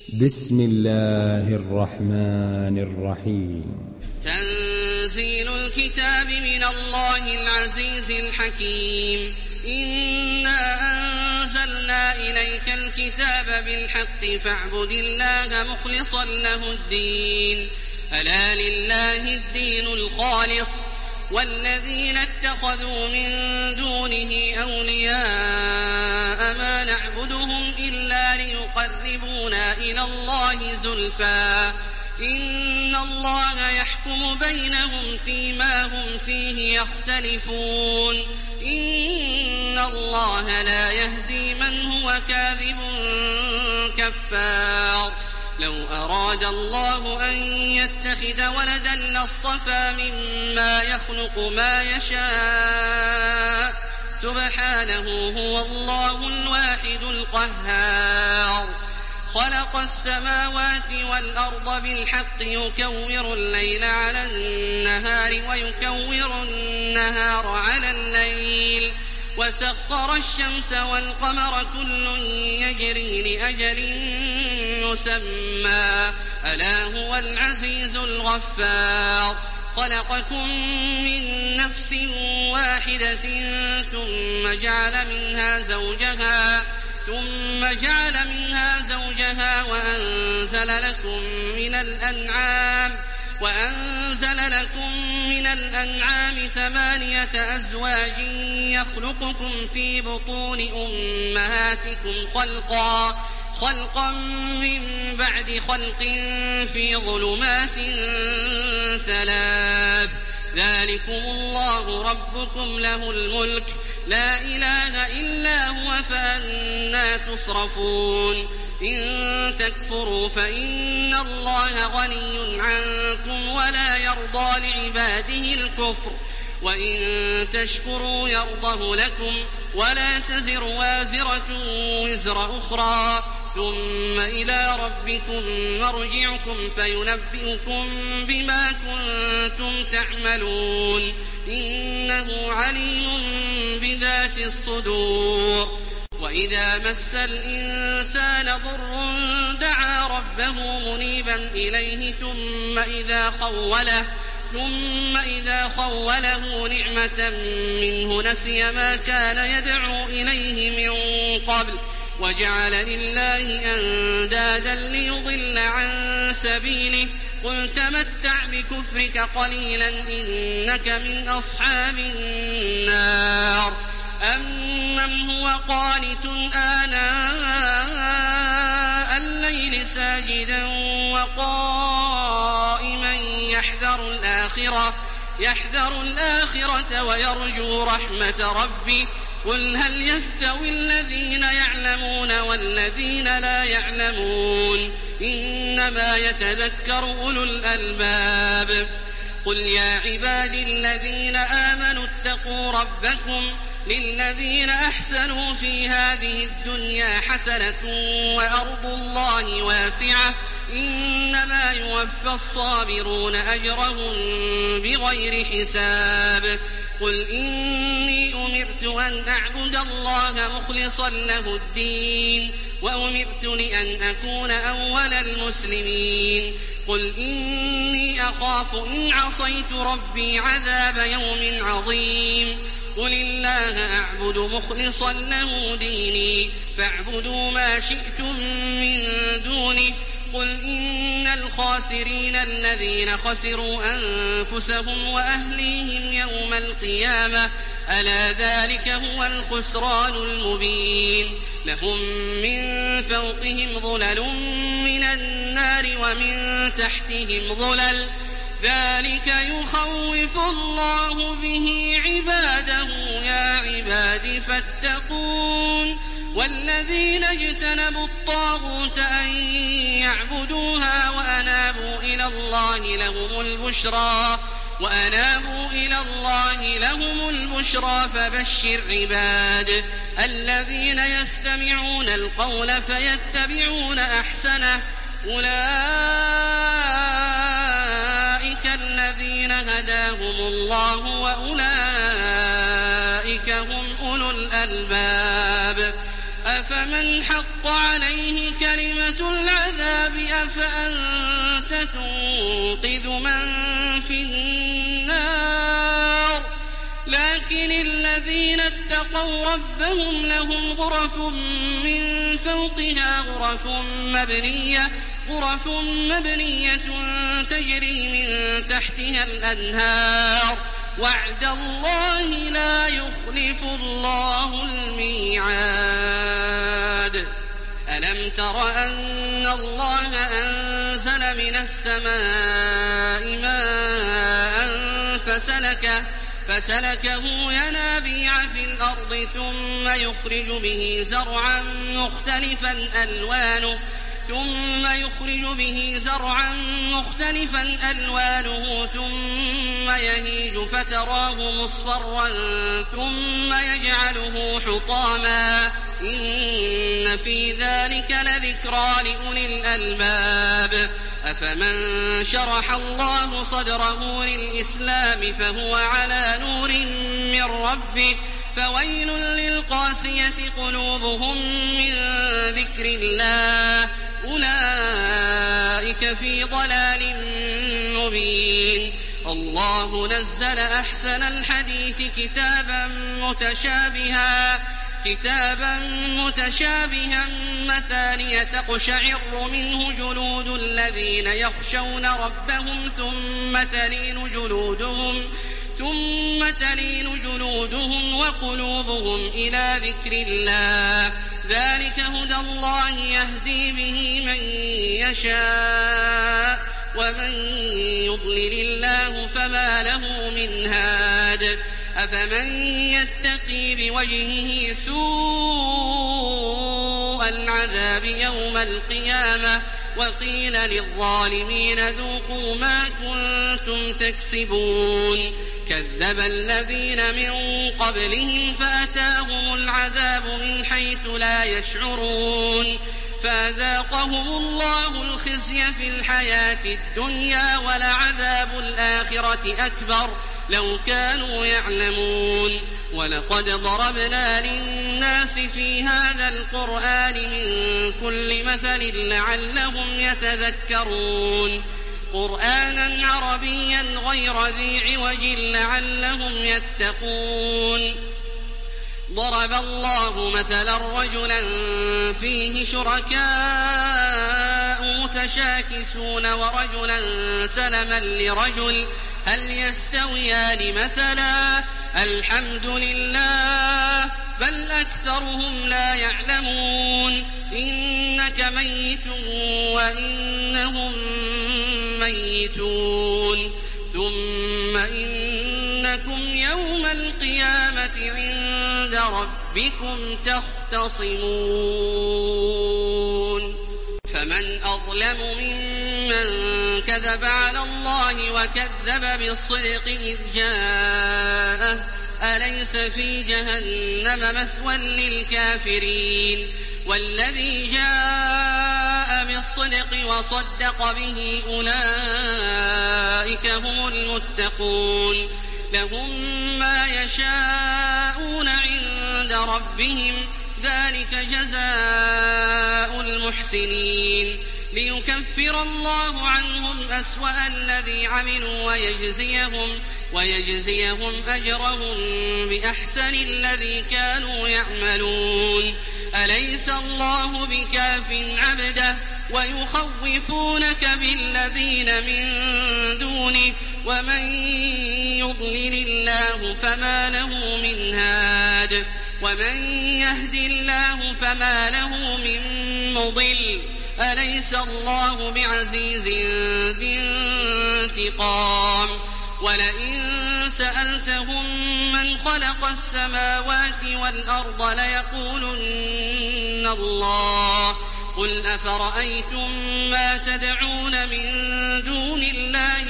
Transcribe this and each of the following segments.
بسم الله الرحمن الرحيم. تنزيل الكتاب من الله العزيز الحكيم. إنا أنزلنا إليك الكتاب بالحق فاعبد الله مخلصا له الدين. ألا لله الدين الخالص والذين اتخذوا من دونه أولياء ما نعبدهم إلا ليقربونا إلى الله زلفى إن الله يحكم بينهم فيما هم فيه يختلفون. إن الله لا يهدي من هو كاذب كفار. لو أراد الله أن يتخذ ولدا لاصطفى مما يخلق ما يشاء سبحانه هو الله الواحد القهار. خلق السماوات والأرض بالحق يكور الليل على النهار ويكور النهار على الليل وسخر الشمس والقمر كل يجري لأجل مسمى ألا هو العزيز الغفار. خلقكم من نفس واحدة ثم جعل منها زوجها وأنزل لكم من الأنعام 8 أزواج يخلقكم في بطون أمهاتكم خلقا من بعد خلق في ظلمات 3 ذلكم الله ربكم له الملك لا إله إلا هو فأنى تصرفون. إن تكفروا فإن الله غني عنكم ولا يرضى لعباده الكفر وإن تشكروا يرضه لكم ولا تزر وازرة وزر أخرى ثم إلى ربكم مرجعكم فينبئكم بما كنتم تعملون. إنه عليم بذات الصدور. وإذا مس الإنسان ضر دعا ربه منيبا إليه ثم إذا خوله نعمة منه نسي ما كان يدعو إليه من قبل وجعل لله أندادا ليضل عن سبيله. قل تمتع بكفرك قليلا إنك من أصحاب النار. أمن هو قانت آناء الليل ساجدا وقائما يحذر الآخرة ويرجو رحمة ربه. قل هل يستوي الذين يعلمون والذين لا يعلمون إنما يتذكر أولو الألباب. قل يا عبادي الذين آمنوا اتقوا ربكم للذين أحسنوا في هذه الدنيا حسنة وأرض الله واسعة إنما يوفى الصابرون أجرهم بغير حساب. قل إني أمرت أن أعبد الله مخلصا له الدين وأمرت لأن أكون أول المسلمين. قل إني أخاف إن عصيت ربي عذاب يوم عظيم. قل الله أعبد مخلصا له ديني فاعبدوا ما شئتم من دونه. قل إن الخاسرين الذين خسروا أنفسهم وأهليهم يوم القيامة ألا ذلك هو الخسران المبين. لهم من فوقهم ظلل من النار ومن تحتهم ظلل ذلك يخوف الله به عباده يا عباد فاتقون. والذين اجتنبوا الطاغوت أن يعبدوها وأنابوا إلى الله لهم البشرى فبشر عباد الذين يستمعون القول فيتبعون أحسنه أولئك الذين هداهم الله وأولئك هم أولو الألباب. أفمن حق عليه كلمة العذاب فأنت تنقذ من في النار. لكن الذين اتقوا ربهم لهم غرف من فوقها غرف مبنية تجري من تحتها الأنهار. وعد الله لا يخلف الله الميعاد. ألم تر أن الله أنزل من السماء ماء فسلكه ينابيع في الأرض ثم يخرج به زرعا مختلفا ألوانه ثم يهيج فتراه مصفرا ثم يجعله حطاما. إن في ذلك لذكرى لأولي الألباب. أفمن شرح الله صدره للإسلام فهو على نور من ربه فويل للقاسية قلوبهم من ذكر الله أولئك في ضلال مبين. الله نزل أحسن الحديث كتابا متشابها مثانية تقشعر منه جلود الذين يخشون ربهم ثم تلين جلودهم وقلوبهم إلى ذكر الله. ذلك هدى الله يهدي به من يشاء ومن يضلل الله فما له من هاد. أفمن يتقي بوجهه سوء العذاب يوم القيامة وقيل للظالمين ذوقوا ما كنتم تكسبون. كذب الذين من قبلهم فأتاهم العذاب من حيث لا يشعرون فأذاقهم الله الخزي في الحياة الدنيا ولعذاب الآخرة أكبر لو كانوا يعلمون. ولقد ضربنا للناس في هذا القرآن من كل مثل لعلهم يتذكرون. قرآنا عربيا غير ذي عوج لعلهم يتقون. ضرب الله مثلا رجلا فيه شركاء متشاكسون ورجلا سلما لرجل هل يستويان مثلا الحمد لله بل أكثرهم لا يعلمون. إنك ميت وإنهم ميتون ثم إنكم يوم القيامة عند ربكم تختصمون. فمن أظلم ممن كذب على الله وكذب بالصدق إذ جاءه أليس في جهنم مثوى للكافرين. والذي جاء بالصدق وصدق به أولئك هم المتقون. لهم ما يشاءون عند ربهم ذلك جزاء المحسنين ليكفر الله عنهم أسوأ الذي عملوا ويجزيهم أجرهم بأحسن الذي كانوا يعملون. أليس الله بكاف عبده ويخوفونك بالذين من دونه ومن يضلل الله فما له من هاد ومن يهد الله فما له من مضل. أليس الله بعزيز ذي انتقام. ولئن سألتهم من خلق السماوات والأرض ليقولن الله قل أفرأيتم ما تدعون من دون الله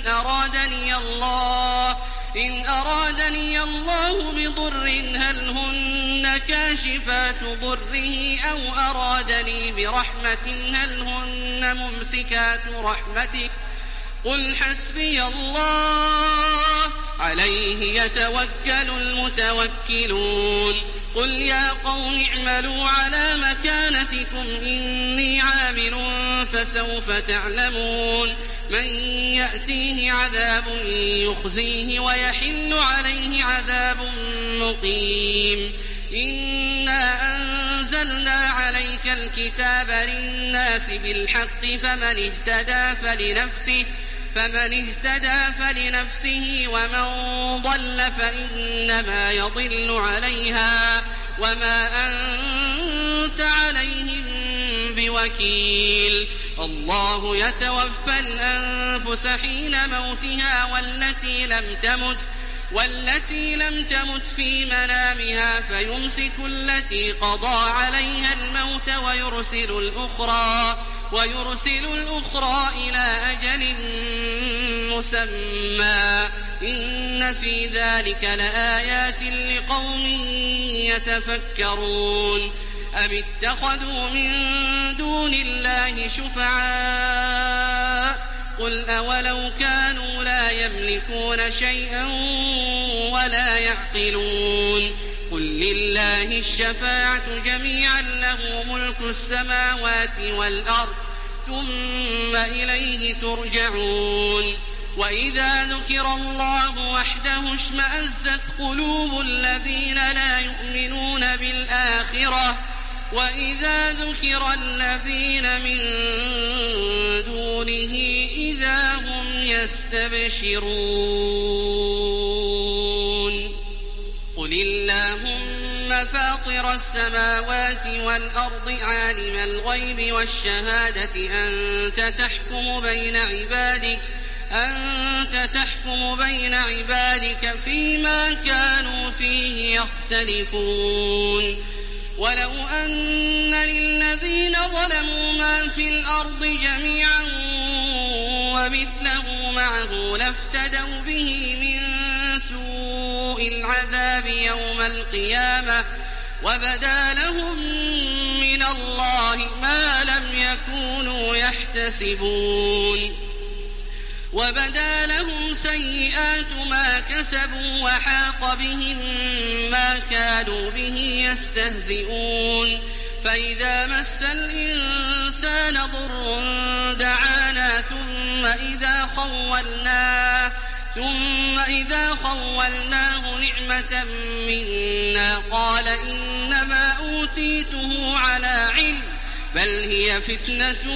إن أرادني الله بضر هل هن كاشفات ضره أو أرادني برحمة هل هن ممسكات رحمته قل حسبي الله عليه يتوكل المتوكلون. قل يا قوم اعملوا على مكانتكم إني عامل فسوف تعلمون من يأتيه عذاب يخزيه ويحل عليه عذاب مقيم إنا أنزلنا عليك الكتاب للناس بالحق فمن اهتدى فلنفسه ومن ضل فإنما يضل عليها وما أنت عليهم بوكيل الله يتوفى الأنفس حين موتها والتي لم تمت في منامها فيمسك التي قضى عليها الموت ويرسل الأخرى إلى أجل مسمى إن في ذلك لآيات لقوم يتفكرون أم اتخذوا من دون الله شفعاء قل أولو كانوا لا يملكون شيئا ولا يعقلون قل لله الشفاعة جميعا له ملك السماوات والأرض ثم إليه ترجعون وإذا ذكر الله وحده اشمأزت قلوب الذين لا يؤمنون بالآخرة وإذا ذكر الذين من دونه إذا هم يستبشرون قل اللهم فاطر السماوات والأرض عالم الغيب والشهادة أنت تحكم بين عبادك فيما كانوا فيه يختلفون ولو أن للذين ظلموا ما في الأرض جميعا ومثله معه لافتدوا به من سوء العذاب يوم القيامة وبدا لهم من الله ما لم يكونوا يحتسبون وبدا لهم سيئات ما كسبوا وحاق بهم ما كانوا به يستهزئون فإذا مس الإنسان ضر دعانا ثم إذا خولناه نعمة منا قال إنما أوتيته على علم بل هي فتنة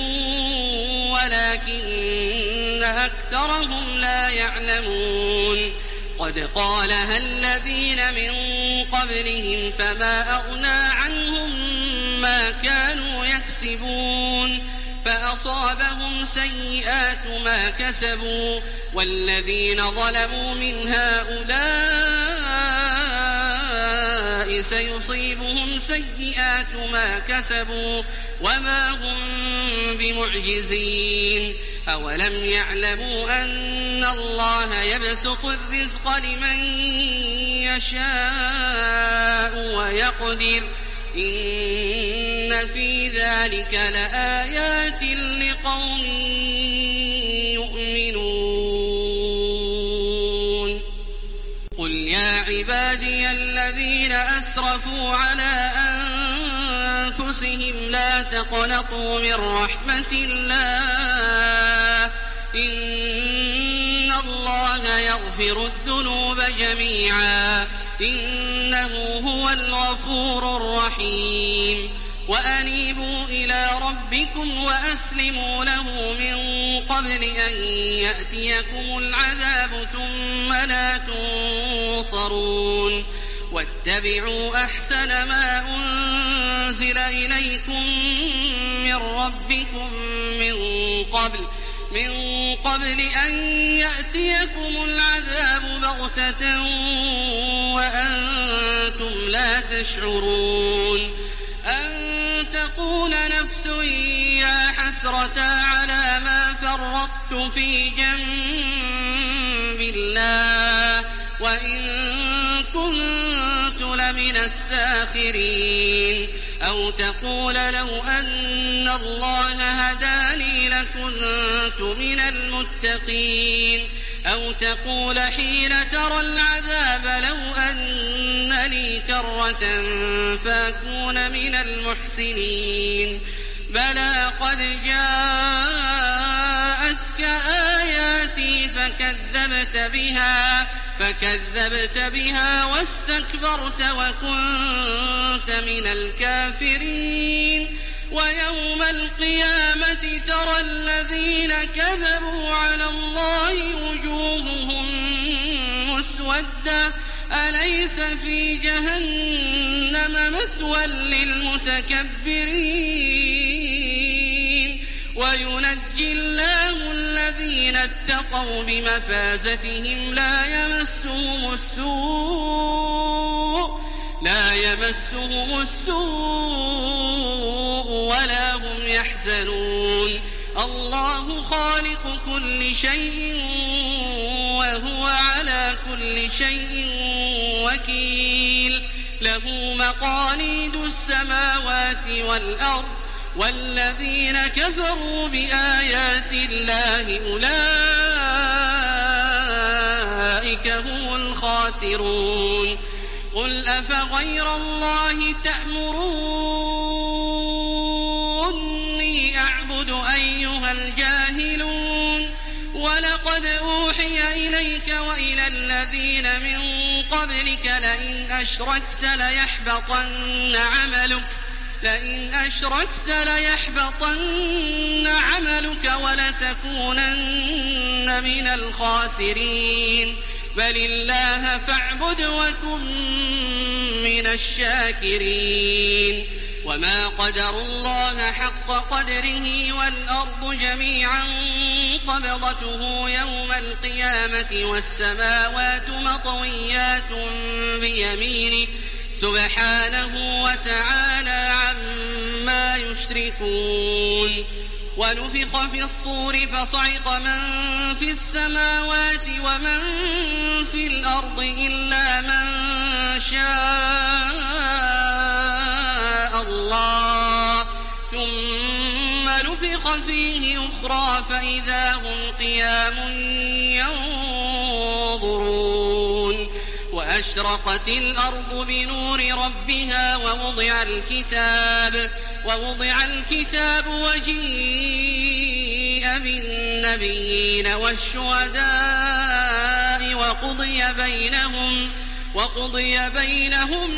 ولكن أكثرهم لا يعلمون قد قالها الذين من قبلهم فما أغنى عنهم ما كانوا يكسبون فأصابهم سيئات ما كسبوا والذين ظلموا من هؤلاء سيصيبهم سيئات ما كسبوا وما هم بمعجزين أولم يعلموا أن الله يبسط الرزق لمن يشاء ويقدر إن في ذلك لآيات لقوم يؤمنون قل يا عبادي الذين أسرفوا على أنفسهم لا تقنطوا من رحمة الله إن الله يغفر الذنوب جميعا إنه هو الغفور الرحيم وأنيبوا إلى ربكم وأسلموا له من قبل أن يأتيكم العذاب ثم لا تنصرون واتبعوا أحسن ما أنزل إليكم من ربكم من قبل أن يأتيكم العذاب بغتة وأنتم لا تشعرون أن تقول نفس يا حسرة على ما فرطت في جنب الله وإن كنت لمن الساخرين أو تقول لو أن الله هداني لكنت من المتقين أو تقول حين ترى العذاب لو أن لي كرة فأكون من المحسنين بلى قد جاءتك آياتي فكذبت بها واستكبرت وكنت من الكافرين ويوم القيامة ترى الذين كذبوا على الله وجوههم مسودة أليس في جهنم مثوى للمتكبرين وينجي الله الذين اتقوا بمفازتهم لا يمسهم السوء ولا هم يحزنون الله خالق كل شيء وهو على كل شيء وكيل له مقاليد السماوات والأرض والذين كفروا بآيات الله أولئك هم الخاسرون قل أفغير الله تأمروني أعبد أيها الجاهلون ولقد أوحي إليك وإلى الذين من قبلك لئن أشركت ليحبطن عملك ولتكونن من الخاسرين بل الله فاعبد وكن من الشاكرين وما قدروا الله حق قدره والأرض جميعا قبضته يوم القيامة والسماوات مطويات بيمينه سبحانه وتعالى عما يشركون ونفخ في الصور فصعق من في السماوات ومن في الأرض إلا من شاء الله ثم نفخ فيه أخرى فإذا هم قيام ينظرون وأشرقت الأرض بنور ربها ووضع الكتاب وجيء بالنبيين والشهداء وقضي بينهم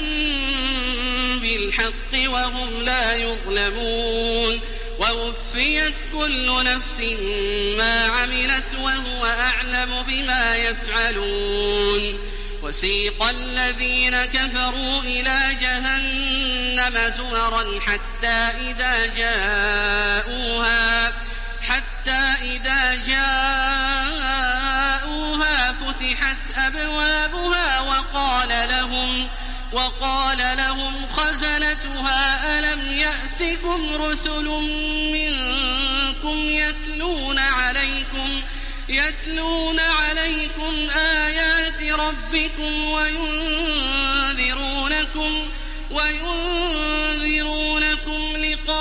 بالحق وهم لا يظلمون ووفيت كل نفس ما عملت وهو أعلم بما يفعلون وسيق الذين كفروا إلى جهنم زمرا حتى إذا جاءوها فتحت أبوابها وقال لهم خزنتها ألم يأتكم رسل منكم يتلون عليكم آيات ربكم وينذرونكم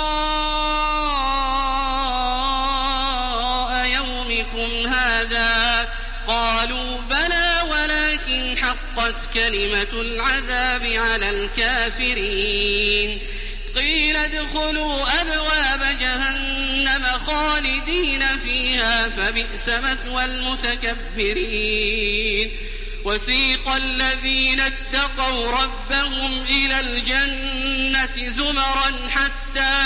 لقاء يومكم هذا قالوا بلى ولكن حقت كلمة العذاب على الكافرين قيل ادخلوا أبواب جهنم خالدين فيها فبئس مثوى المتكبرين وسيق الذين اتقوا ربهم إلى الجنة زمرا حتى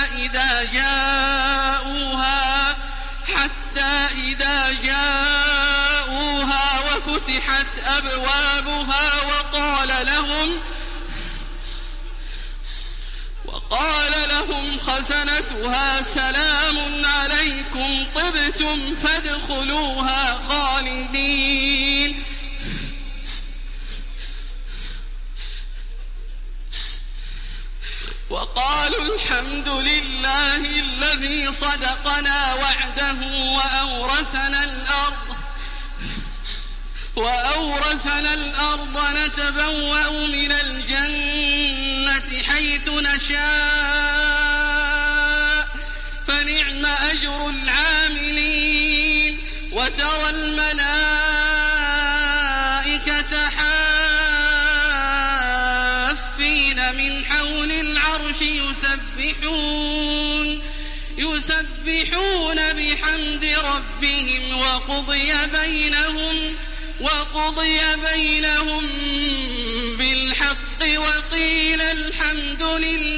إذا جاءوها وفتحت أبوابها وقال لهم خزنتها سلام عليكم طبتم فادخلوها خالدين وقالوا الحمد لله الذي صدقنا وعده وأورثنا الأرض نتبوأ من الجنة حيث نشاء فنعم أجر العاملين وترى الملائكة حافين من حول العرش يسبحون بحمد ربهم وقضي بينهم بالحق وقيل الحمد لله